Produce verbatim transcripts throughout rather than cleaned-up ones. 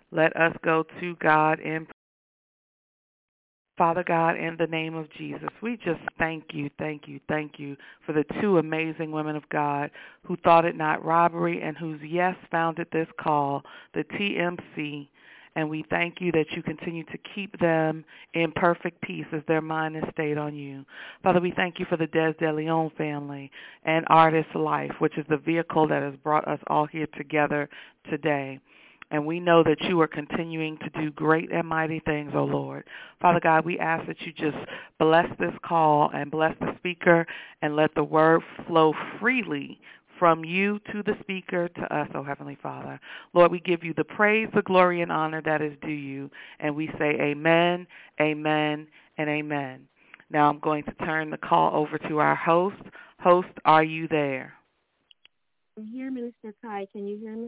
Let us go to God in Father God, in the name of Jesus, we just thank you, thank you, thank you for the two amazing women of God who thought it not robbery and whose yes founded this call, the T M C. And we thank you that you continue to keep them in perfect peace as their mind is stayed on you. Father, we thank you for the Des De Leon family and Artist Life, which is the vehicle that has brought us all here together today. And we know that you are continuing to do great and mighty things, O Lord. Father God, we ask that you just bless this call and bless the speaker and let the word flow freely from you to the speaker to us, O Heavenly Father. Lord, we give you the praise, the glory, and honor that is due you. And we say amen, amen, and amen. Now I'm going to turn the call over to our host. Host, are you there? I'm here, Minister Kai. Can you hear me?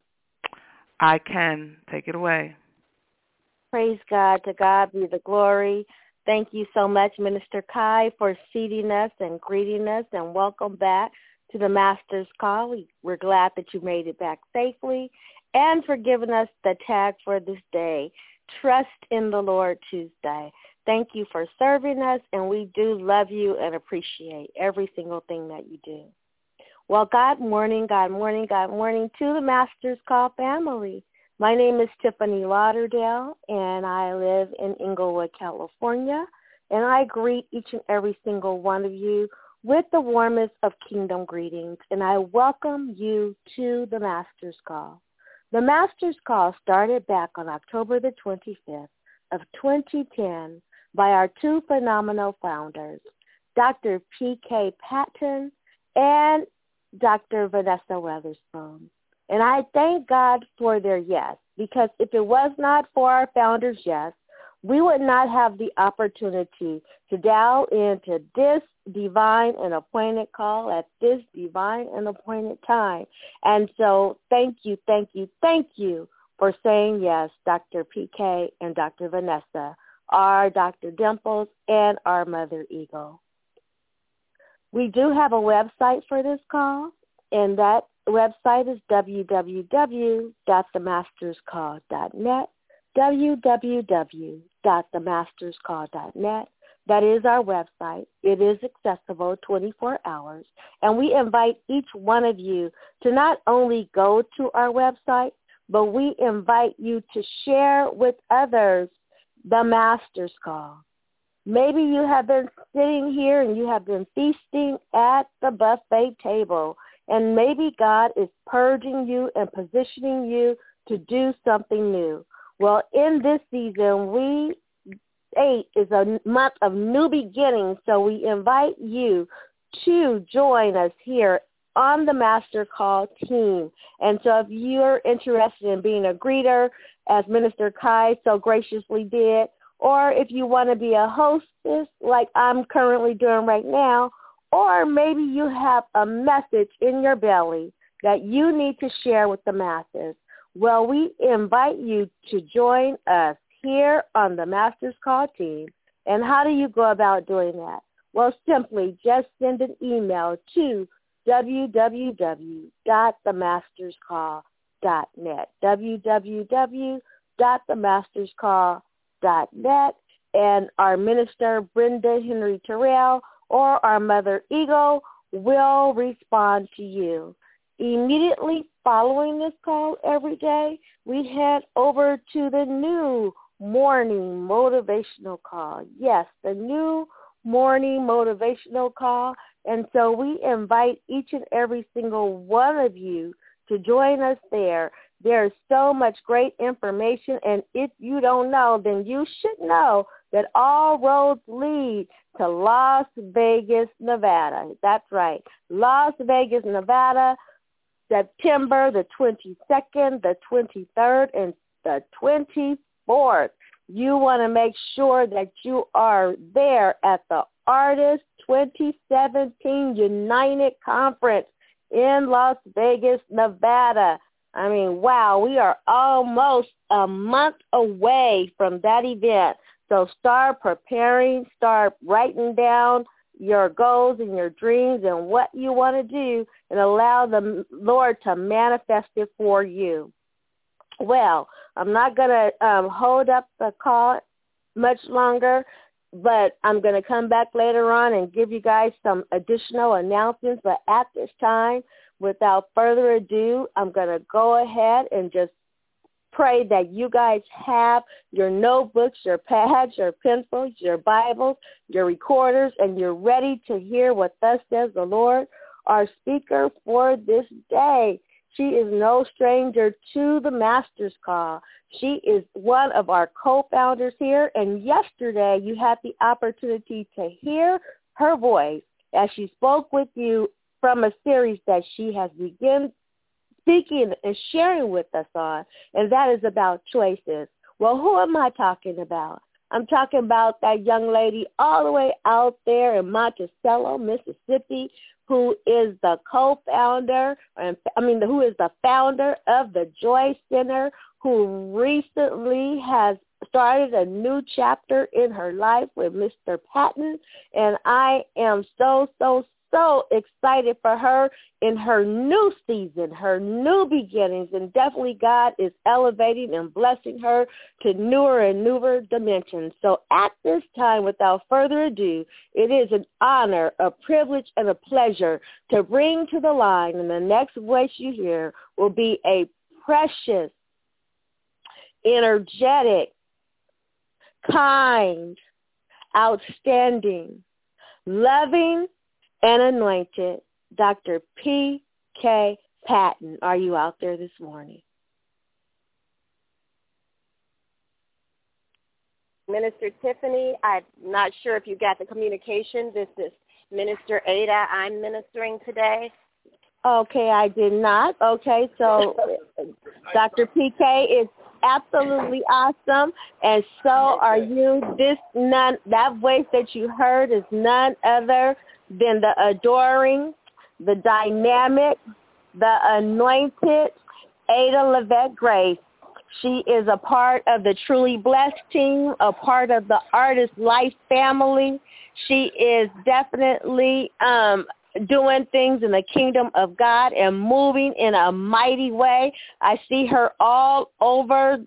I can. Take it away. Praise God. To God be the glory. Thank you so much, Minister Kai, for seating us and greeting us, and welcome back to the Master's Call. We, we're glad that you made it back safely, and for giving us the tag for this day, Trust in the Lord Tuesday. Thank you for serving us, and we do love you and appreciate every single thing that you do. Well, God morning, God morning, God morning to the Master's Call family. My name is Tiffany Lauderdale, and I live in Inglewood, California, and I greet each and every single one of you with the warmest of kingdom greetings, and I welcome you to the Master's Call. The Master's Call started back on October the twenty-fifth of twenty ten by our two phenomenal founders, Doctor P K Patton and Doctor Vanessa Weatherspoon. And I thank God for their yes, because if it was not for our founders' yes, we would not have the opportunity to dial into this divine and appointed call at this divine and appointed time. And so thank you, thank you, thank you for saying yes, Doctor P K and Doctor Vanessa, our Doctor Dimples, and our Mother Eagle. We do have a website for this call, and that website is w w w dot the masters call dot net, w w w dot the masters call dot net. That is our website. It is accessible twenty-four hours, and we invite each one of you to not only go to our website, but we invite you to share with others the Master's Call. Maybe you have been sitting here and you have been feasting at the buffet table, and maybe God is purging you and positioning you to do something new. Well, in this season, we, eight is a month of new beginnings, so we invite you to join us here on the Master Call team. And so if you're interested in being a greeter, as Minister Kai so graciously did, or if you want to be a hostess like I'm currently doing right now, or maybe you have a message in your belly that you need to share with the masses, well, we invite you to join us here on the Master's Call team. And how do you go about doing that? Well, simply just send an email to w w w dot the masters call dot net, w w w dot the masters call dot net, and our minister, Brenda Henry Terrell, or our Mother Eagle will respond to you. Immediately following this call every day, we head over to the new morning motivational call. Yes, the new morning motivational call. And so we invite each and every single one of you to join us there. There's so much great information, and if you don't know, then you should know that all roads lead to Las Vegas, Nevada. That's right, Las Vegas, Nevada, September the twenty-second, the twenty-third, and the twenty-fourth. You want to make sure that you are there at the Artist twenty seventeen United Conference in Las Vegas, Nevada. I mean, wow, we are almost a month away from that event. So start preparing, start writing down your goals and your dreams and what you want to do, and allow the Lord to manifest it for you. Well, I'm not going to um, hold up the call much longer, but I'm going to come back later on and give you guys some additional announcements. But at this time, without further ado, I'm going to go ahead and just pray that you guys have your notebooks, your pads, your pencils, your Bibles, your recorders, and you're ready to hear what thus says the Lord. Our speaker for this day, she is no stranger to the Master's Call. She is one of our co-founders here, and yesterday you had the opportunity to hear her voice as she spoke with you from a series that she has begun speaking and sharing with us on, and that is about choices. Well, who am I talking about? I'm talking about that young lady all the way out there in Monticello, Mississippi, who is the co-founder, and I mean, who is the founder of the Joy Center, who recently has started a new chapter in her life with Mister Patton, and I am so, so, so excited for her in her new season, her new beginnings, and definitely God is elevating and blessing her to newer and newer dimensions. So at this time, without further ado, it is an honor, a privilege, and a pleasure to bring to the line, and the next voice you hear will be a precious, energetic, kind, outstanding, loving, and anointed Doctor P K. Patton. Are you out there this morning? Minister Tiffany, I'm not sure if you got the communication. This is Minister Ada. I'm ministering today. Okay, I did not. Okay, so Doctor P K is absolutely awesome, and so are you. This none that voice that you heard is none other than the adoring, the dynamic, the anointed Ada Levette Grace. She is a part of the Truly Blessed team, a part of the Artist Life family. She is definitely um, doing things in the kingdom of God and moving in a mighty way. I see her all over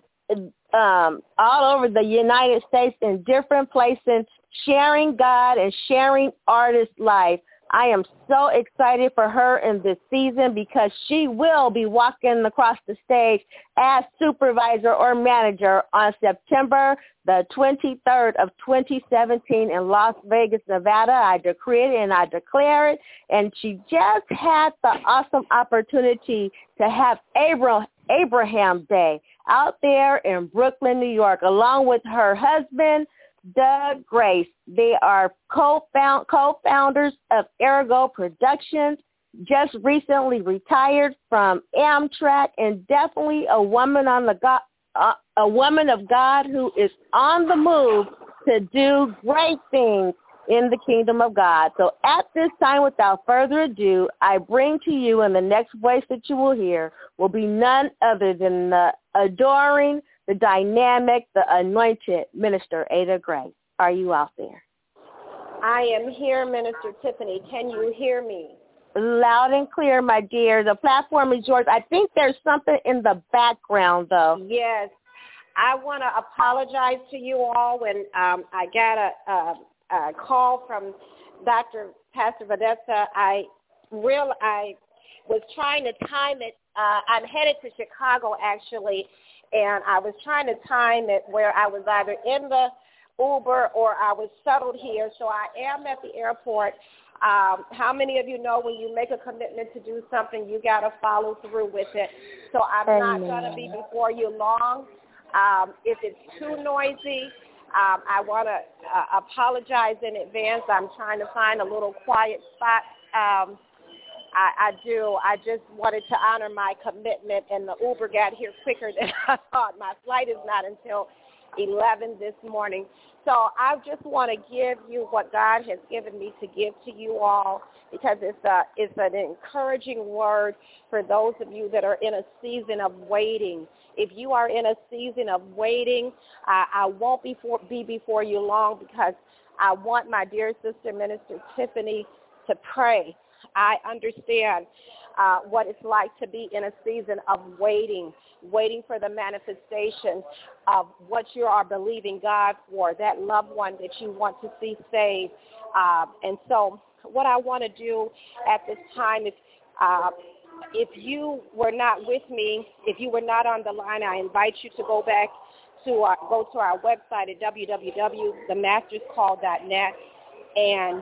um, all over the United States in different places, sharing God and sharing artist life. I am so excited for her in this season because she will be walking across the stage as supervisor or manager on September the twenty-third of twenty seventeen in Las Vegas, Nevada. I decree it and I declare it. And she just had the awesome opportunity to have Abraham, Abraham Day out there in Brooklyn, New York, along with her husband, Doug Grace. They are co-found, co-founders of Ergo Productions, just recently retired from Amtrak, and definitely a woman on the God, uh, a woman of God who is on the move to do great things in the kingdom of God. So at this time, without further ado, I bring to you, and the next voice that you will hear will be none other than the adoring, the dynamic, the anointed Minister Ada Grace. Are you out there? I am here, Minister Tiffany. Can you hear me? Loud and clear, my dear. The platform is yours. I think there's something in the background, though. Yes. I want to apologize to you all when um, I got a, a, a call from Doctor Pastor Vanessa. I real I was trying to time it. Uh, I'm headed to Chicago, actually, and I was trying to time it where I was either in the Uber or I was shuttled here. So I am at the airport. Um, how many of you know when you make a commitment to do something, you got to follow through with it? So I'm Amen. Not going to be before you long. Um, if it's too noisy, um, I want to uh, apologize in advance. I'm trying to find a little quiet spot. Um, I, I do. I just wanted to honor my commitment, and the Uber got here quicker than I thought. My flight is not until eleven this morning. So I just want to give you what God has given me to give to you all, because it's a it's an encouraging word for those of you that are in a season of waiting. If you are in a season of waiting, I, I won't be, for, be before you long, because I want my dear sister, Minister Tiffany, to pray. I understand uh, what it's like to be in a season of waiting, waiting for the manifestation of what you are believing God for, that loved one that you want to see saved. Uh, and so what I want to do at this time is, uh, if you were not with me, if you were not on the line, I invite you to go back to our, go to our website at w w w dot the masters call dot net and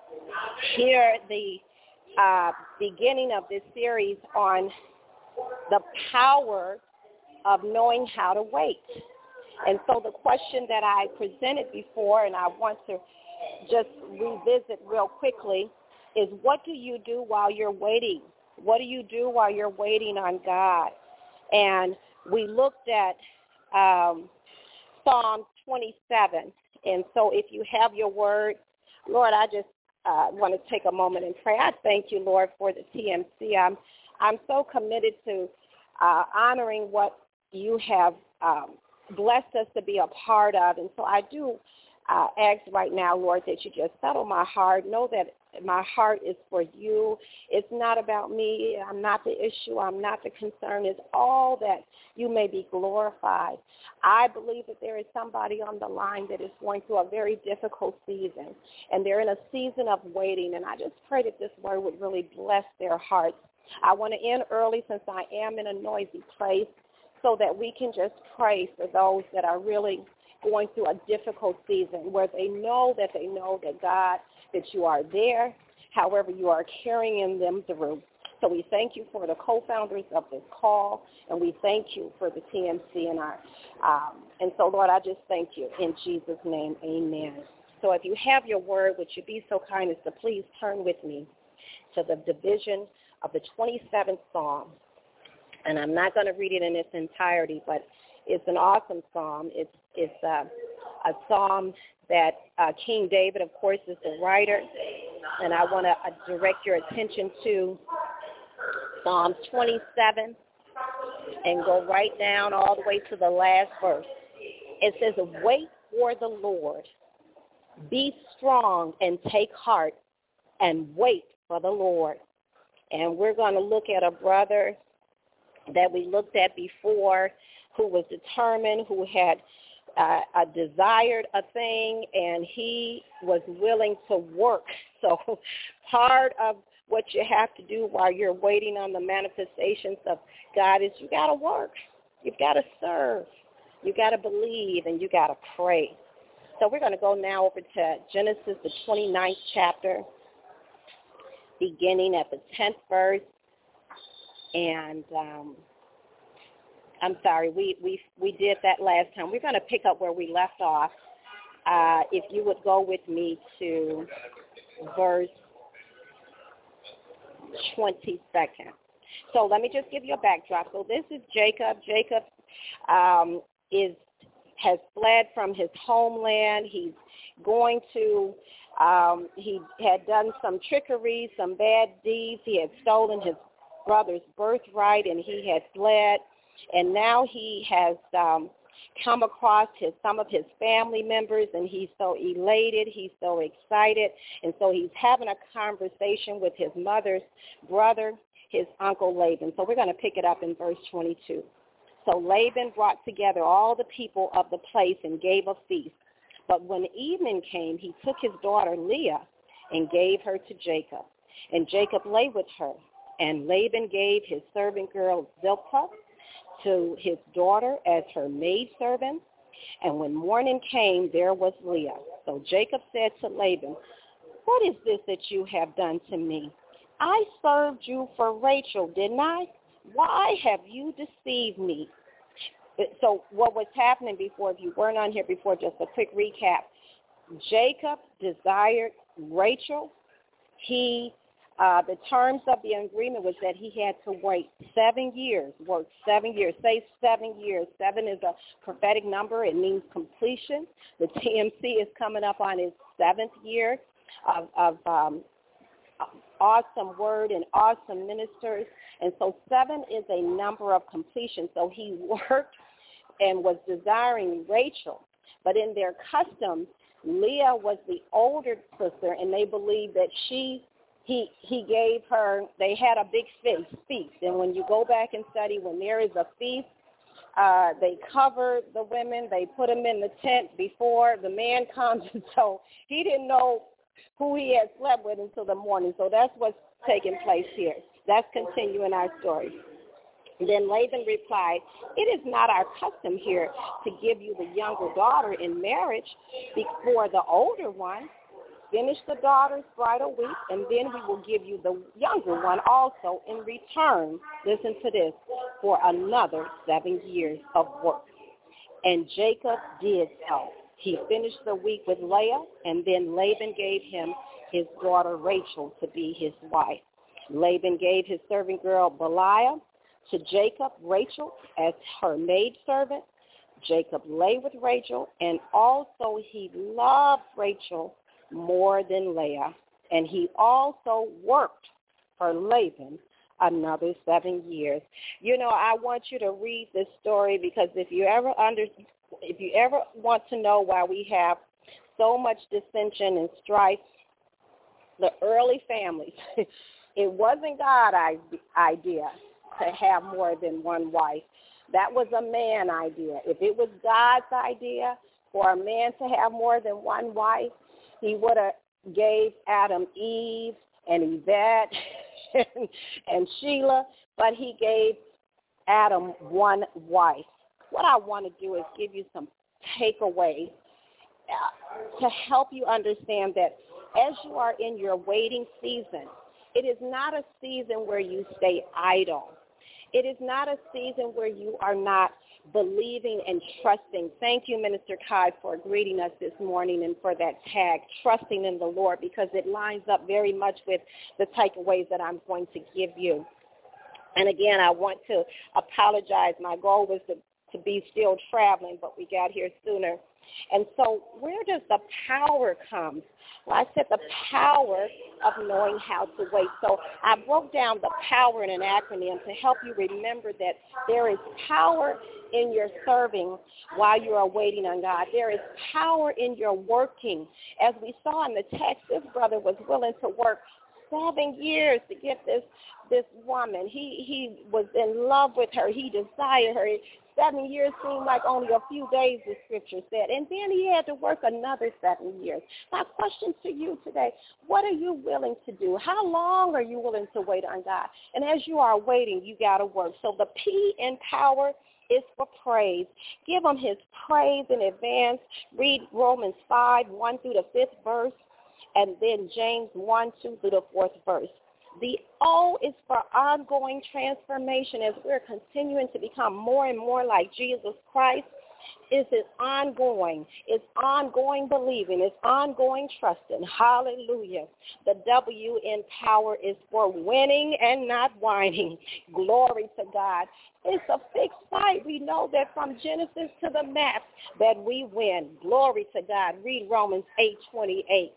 hear the uh, beginning of this series on the power of knowing how to wait. And so the question that I presented before, and I want to just revisit real quickly, is what do you do while you're waiting? What do you do while you're waiting on God? And we looked at um, Psalm twenty-seven. And so if you have your word, Lord, I just uh, want to take a moment and pray. I thank you, Lord, for the T M C. I'm, I'm so committed to uh, honoring what you have um, blessed us to be a part of. And so I do uh, ask right now, Lord, that you just settle my heart. Know that my heart is for you. It's not about me. I'm not the issue. I'm not the concern. It's all that you may be glorified. I believe that there is somebody on the line that is going through a very difficult season, and they're in a season of waiting, and I just pray that this word would really bless their hearts. I want to end early since I am in a noisy place so that we can just pray for those that are really going through a difficult season where they know that they know that God, that you are there, however you are carrying them through. So we thank you for the co-founders of this call, and we thank you for the T M C and our, um, and so Lord, I just thank you in Jesus' name, amen. So if you have your word, would you be so kind as to please turn with me to the division of the twenty-seventh Psalm. And I'm not going to read it in its entirety, but it's an awesome psalm. It's it's uh, a psalm that uh, King David, of course, is the writer. And I want to uh, direct your attention to Psalms twenty-seven and go right down all the way to the last verse. It says, wait for the Lord. Be strong and take heart and wait for the Lord. And we're going to look at a brother that we looked at before who was determined, who had uh, uh, desired a thing, and he was willing to work. So part of what you have to do while you're waiting on the manifestations of God is you got to work. You've got to serve. You got to believe, and you got to pray. So we're going to go now over to Genesis, the twenty-ninth chapter, beginning at the tenth verse. And um, I'm sorry, we, we we did that last time. We're going to pick up where we left off. Uh, if you would go with me to verse twenty-second. So let me just give you a backdrop. So this is Jacob. Jacob um, is has fled from his homeland. He's going to, um, he had done some trickery, some bad deeds. He had stolen his brother's birthright, and he had fled. And now he has um, come across his, some of his family members, and he's so elated. He's so excited. And so he's having a conversation with his mother's brother, his uncle Laban. So we're going to pick it up in verse twenty-two. So Laban brought together all the people of the place and gave a feast. But when evening came, he took his daughter Leah and gave her to Jacob. And Jacob lay with her. And Laban gave his servant girl Zilpah to his daughter as her maidservant. And when morning came, there was Leah. So Jacob said to Laban, what is this that you have done to me? I served you for Rachel, didn't I? Why have you deceived me? So what was happening before, if you weren't on here before, just a quick recap. Jacob desired Rachel. He, uh, the terms of the agreement was that he had to wait seven years, work seven years. Say seven years. Seven is a prophetic number. It means completion. The T M C is coming up on its seventh year of, of um, awesome word and awesome ministers. And so seven is a number of completion. So he worked and was desiring Rachel. But in their customs, Leah was the older sister, and they believed that she he he gave her, they had a big feast, feast. And when you go back and study, when there is a feast, uh, they cover the women, they put them in the tent before the man comes. And so he didn't know who he had slept with until the morning. So that's what's taking place here. That's continuing our story. Then Laban replied, it is not our custom here to give you the younger daughter in marriage before the older one. Finish the daughter's bridal week, and then we will give you the younger one also in return, listen to this, for another seven years of work. And Jacob did so. He finished the week with Leah, and then Laban gave him his daughter Rachel to be his wife. Laban gave his servant girl Bilhah to Jacob, Rachel, as her maidservant. Jacob lay with Rachel, and also he loved Rachel more than Leah, and he also worked for Laban another seven years. You know, I want you to read this story, because if you ever under, if you ever want to know why we have so much dissension and strife, the early families, it wasn't God's idea to have more than one wife. That was a man idea. If it was God's idea for a man to have more than one wife, he would have gave Adam Eve and Yvette and, and Sheila, but he gave Adam one wife. What I want to do is give you some takeaways uh, to help you understand that as you are in your waiting season, it is not a season where you stay idle. It is not a season where you are not believing and trusting. Thank you, Minister Kai, for greeting us this morning and for that tag, trusting in the Lord, because it lines up very much with the takeaways that I'm going to give you. And again, I want to apologize. My goal was to, to be still traveling, but we got here sooner. And so where does the power come? Well, I said the power of knowing how to wait. So I broke down the power in an acronym to help you remember that there is power in your serving while you are waiting on God. There is power in your working. As we saw in the text, this brother was willing to work seven years to get this this woman. He he was in love with her. He desired her. Seven years seemed like only a few days, the scripture said. And then he had to work another seven years. My question to you today, what are you willing to do? How long are you willing to wait on God? And as you are waiting, you got to work. So the P in power is for praise. Give him his praise in advance. Read Romans five, one through the fifth verse, and then James one, two through the fourth verse. The O is for ongoing transformation as we're continuing to become more and more like Jesus Christ. It's ongoing. It's ongoing believing. It's ongoing trusting. Hallelujah. The W in power is for winning and not whining. Glory to God. It's a fixed fight. We know that from Genesis to the map that we win. Glory to God. Read Romans eight twenty-eight.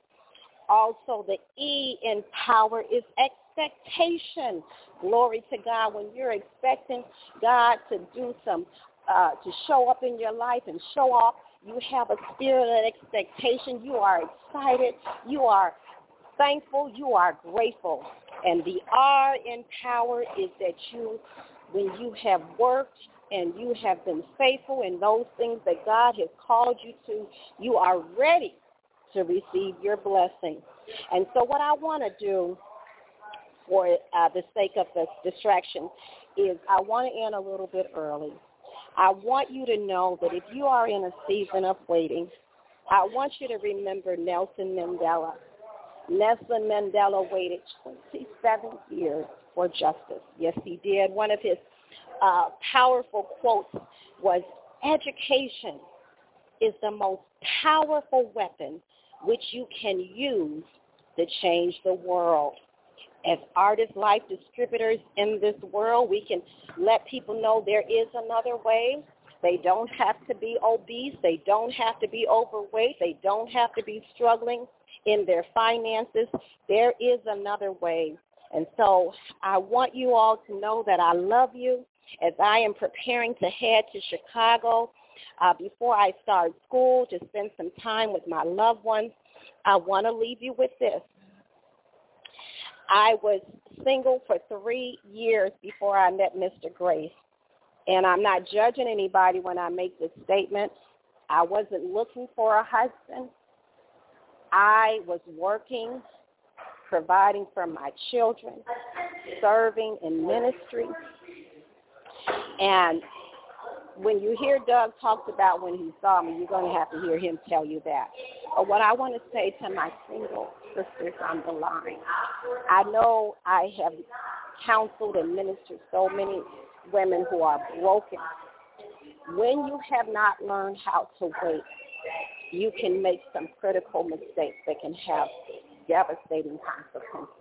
Also, the E in power is expectation. Glory to God. When you're expecting God to do some, uh, to show up in your life and show off, you have a spirit of expectation. You are excited. You are thankful. You are grateful. And the R in power is that you, when you have worked and you have been faithful in those things that God has called you to, you are ready to receive your blessing. And so what I want to do for uh, the sake of the distraction is I want to end a little bit early. I want you to know that if you are in a season of waiting, I want you to remember Nelson Mandela. Nelson Mandela waited twenty-seven years for justice. Yes, he did. One of his uh, powerful quotes was, education is the most powerful weapon which you can use to change the world. As artist life distributors in this world, we can let people know there is another way. They don't have to be obese. They don't have to be overweight. They don't have to be struggling in their finances. There is another way. And so I want you all to know that I love you as I am preparing to head to Chicago uh, before I start school to spend some time with my loved ones. I want to leave you with this. I was single for three years before I met Mister Grace. And I'm not judging anybody when I make this statement. I wasn't looking for a husband. I was working, providing for my children, serving in ministry. And when you hear Doug talked about when he saw me, you're going to have to hear him tell you that. But what I want to say to my single sisters on the line, I know I have counseled and ministered so many women who are broken. When you have not learned how to wait, you can make some critical mistakes that can have devastating consequences.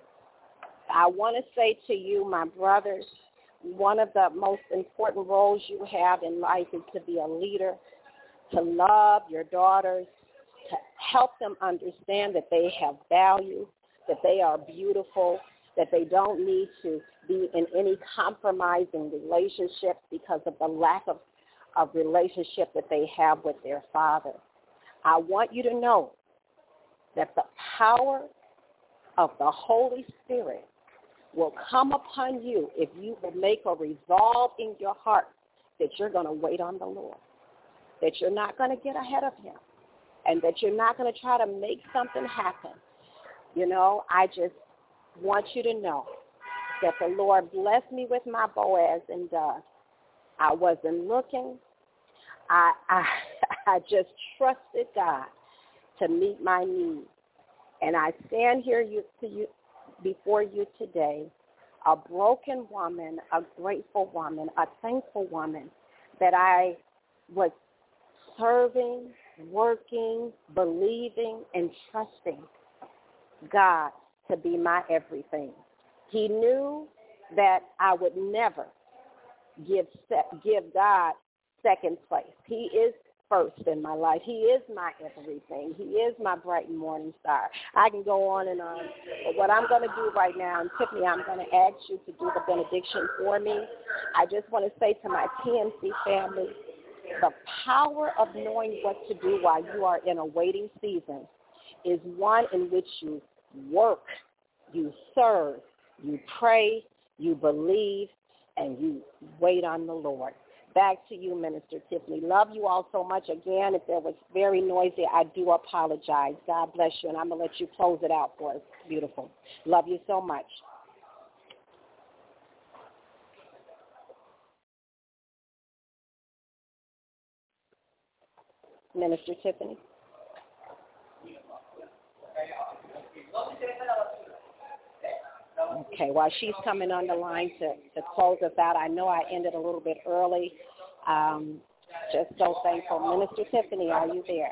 I want to say to you, my brothers, one of the most important roles you have in life is to be a leader, to love your daughters, to help them understand that they have value, that they are beautiful, that they don't need to be in any compromising relationships because of the lack of, of relationship that they have with their father. I want you to know that the power of the Holy Spirit will come upon you if you will make a resolve in your heart that you're going to wait on the Lord, that you're not going to get ahead of him, and that you're not going to try to make something happen. You know, I just want you to know that the Lord blessed me with my Boaz and Doug. I wasn't looking. I, I, I just trusted God to meet my needs. And I stand here you, to you, before you today, a broken woman, a grateful woman, a thankful woman, that I was serving, working, believing, and trusting God to be my everything. He knew that I would never give give God second place. He is first in my life. He is my everything. He is my bright and morning star. I can go on and on. But what I'm going to do right now, and Tiffany, I'm going to ask you to do the benediction for me. I just want to say to my T M C family, the power of knowing what to do while you are in a waiting season is one in which you work, you serve, you pray, you believe, and you wait on the Lord. Back to you, Minister Tiffany. Love you all so much. Again, if there was very noisy, I do apologize. God bless you, and I'm going to let you close it out for us. Beautiful. Love you so much. Minister Tiffany. Okay, while she's coming on the line to, to close us out, I know I ended a little bit early. Um, just so thankful. Minister Tiffany, are you there?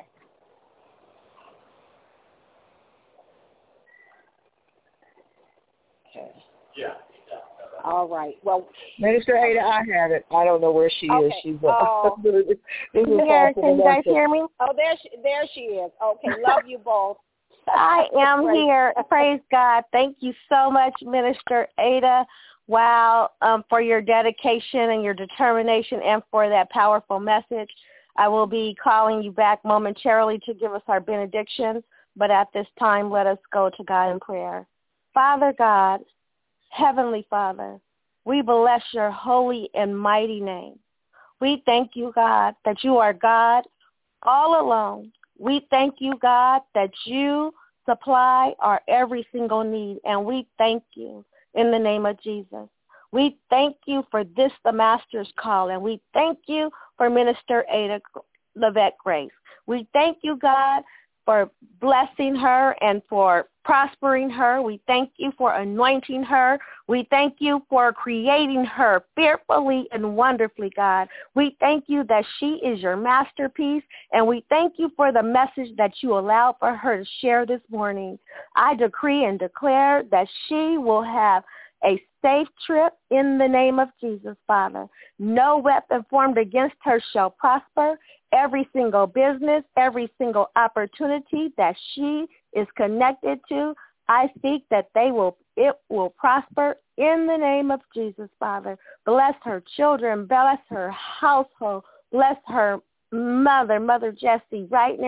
Okay. Yeah. All right. Well, Minister Ada, I have it. I don't know where she okay. is. She's oh. up. this is Here, can you guys hear me? Oh, there she, there she is. Okay, love you both. I am here. Praise God. Thank you so much, Minister Ada. Wow, um, for your dedication and your determination and for that powerful message. I will be calling you back momentarily to give us our benediction, but at this time, let us go to God in prayer. Father God, Heavenly Father, we bless your holy and mighty name. We thank you, God, that you are God all alone. We thank you, God, that you supply our every single need, and we thank you in the name of Jesus. We thank you for this, the Master's Call, and we thank you for Minister Ada Levette Grace. We thank you, God, for blessing her and for prospering her. We thank you for anointing her. We thank you for creating her fearfully and wonderfully, God. We thank you that she is your masterpiece, and we thank you for the message that you allowed for her to share this morning. I decree and declare that she will have a safe trip in the name of Jesus, Father. No weapon formed against her shall prosper. Every single business, every single opportunity that she is connected to, I speak that they will, it will prosper in the name of Jesus, Father. Bless her children, bless her household, bless her mother, Mother Jessie, right now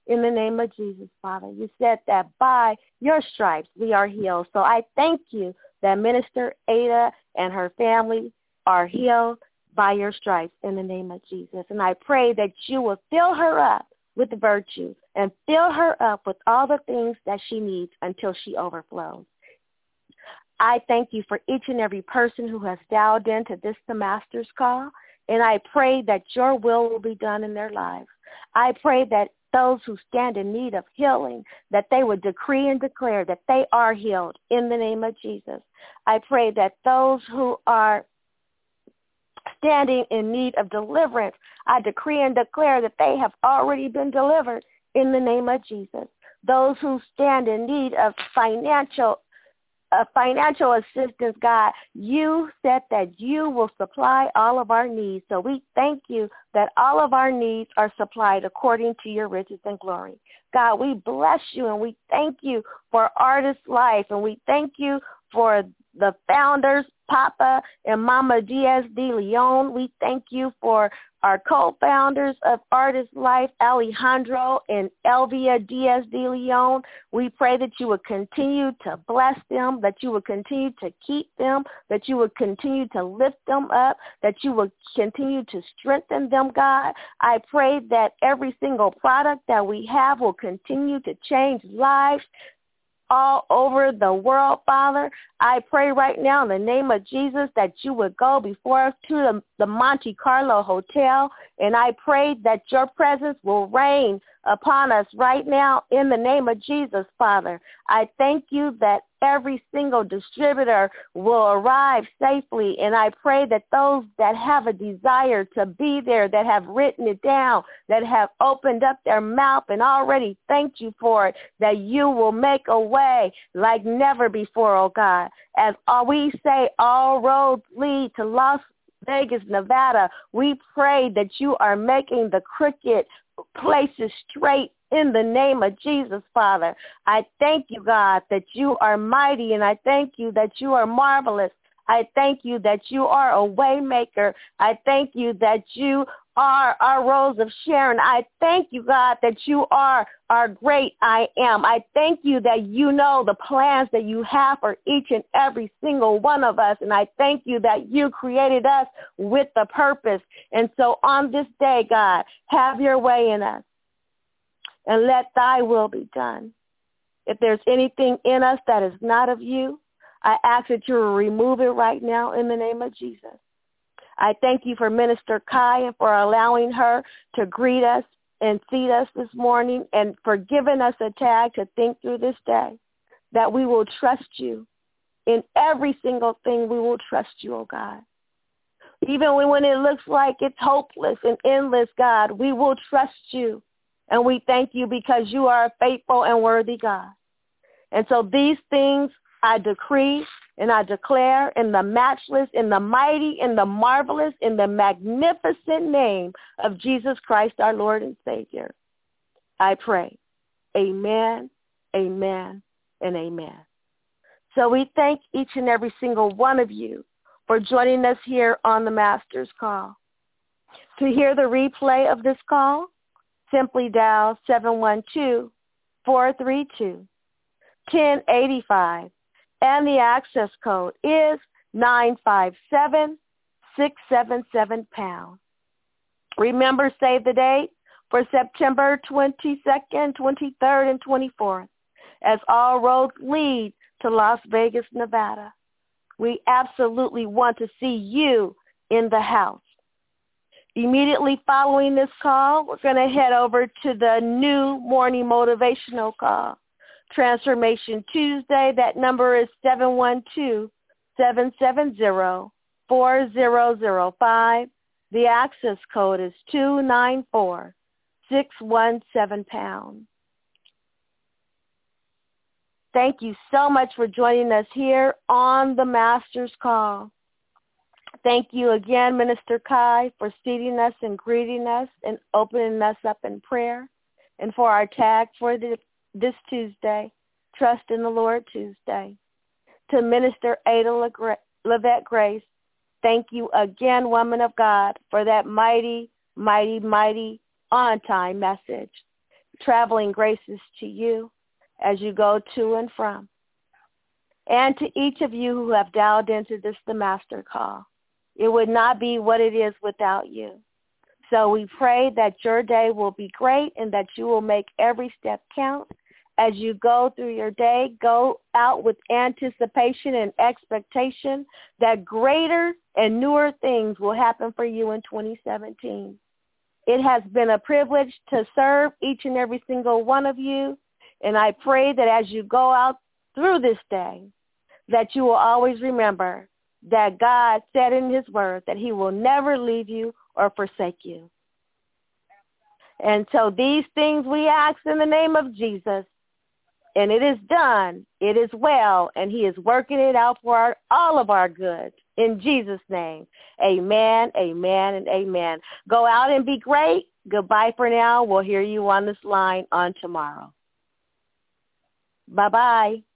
in the name of Jesus, Father. You said that by your stripes we are healed. So I thank you that Minister Ada and her family are healed by your stripes in the name of Jesus. And I pray that you will fill her up with virtue and fill her up with all the things that she needs until she overflows. I thank you for each and every person who has dialed into this, the Master's Call, and I pray that your will will be done in their lives. I pray that those who stand in need of healing, that they would decree and declare that they are healed in the name of Jesus. I pray that those who are standing in need of deliverance, I decree and declare that they have already been delivered in the name of Jesus. Those who stand in need of financial uh, financial assistance, God, you said that you will supply all of our needs. So we thank you that all of our needs are supplied according to your riches and glory. God, we bless you and we thank you for Artist Life, and we thank you for the founders, Papa and Mama Diaz de Leon. We thank you for our co-founders of Artist Life, Alejandro and Elvia Diaz de Leon. We pray that you would continue to bless them, that you would continue to keep them, that you would continue to lift them up, that you would continue to strengthen them, God. I pray that every single product that we have will continue to change lives all over the world, Father. I pray right now in the name of Jesus that you would go before us to the, the Monte Carlo Hotel, and I pray that your presence will reign upon us right now in the name of Jesus, Father. I thank you that every single distributor will arrive safely, and I pray that those that have a desire to be there, that have written it down, that have opened up their mouth and already thanked you for it, that you will make a way like never before, oh God. As we say, all roads lead to Las Vegas, Nevada, we pray that you are making the crooked places straight in the name of Jesus, Father. I thank you, God, that you are mighty, and I thank you that you are marvelous. I thank you that you are a way maker. I thank you that you are our Rose of Sharon. I thank you, God, that you are our great I am. I thank you that you know the plans that you have for each and every single one of us. And I thank you that you created us with a purpose. And so on this day, God, have your way in us and let thy will be done. If there's anything in us that is not of you, I ask that you will remove it right now in the name of Jesus. I thank you for Minister Kai and for allowing her to greet us and feed us this morning, and for giving us a tag to think through this day, that we will trust you. In every single thing, we will trust you, oh God. Even when, when it looks like it's hopeless and endless, God, we will trust you. And we thank you because you are a faithful and worthy God. And so these things I decree and I declare in the matchless, in the mighty, in the marvelous, in the magnificent name of Jesus Christ, our Lord and Savior. I pray. Amen, amen, and amen. So we thank each and every single one of you for joining us here on the Master's Call. To hear the replay of this call, simply dial seven one two, four three two, one zero eight five. And the access code is nine five seven, six seven seven pound. Remember, save the date for September twenty-second, twenty-third, and twenty-fourth, as all roads lead to Las Vegas, Nevada. We absolutely want to see you in the house. Immediately following this call, we're going to head over to the new morning motivational call. Transformation Tuesday. That number is seven one two, seven seven zero, four zero zero five. The access code is two nine four, six one seven pound. Thank you so much for joining us here on the Master's Call. Thank you again, Minister Kai, for seating us and greeting us and opening us up in prayer. And for our tag for the this Tuesday, Trust in the Lord Tuesday. To Minister Ada Lavette Grace, thank you again, woman of God, for that mighty, mighty, mighty on-time message. traveling graces to you as you go to and from. And to each of you who have dialed into this, the Master Call. It would not be what it is without you. So we pray that your day will be great and that you will make every step count. As you go through your day, go out with anticipation and expectation that greater and newer things will happen for you in twenty seventeen. It has been a privilege to serve each and every single one of you, and I pray that as you go out through this day, that you will always remember that God said in his word that he will never leave you or forsake you. And so these things we ask in the name of Jesus, and it is done, it is well, and he is working it out for our, all of our good. In Jesus' name, amen, amen, and amen. Go out and be great. Goodbye for now. We'll hear you on this line on tomorrow. Bye-bye.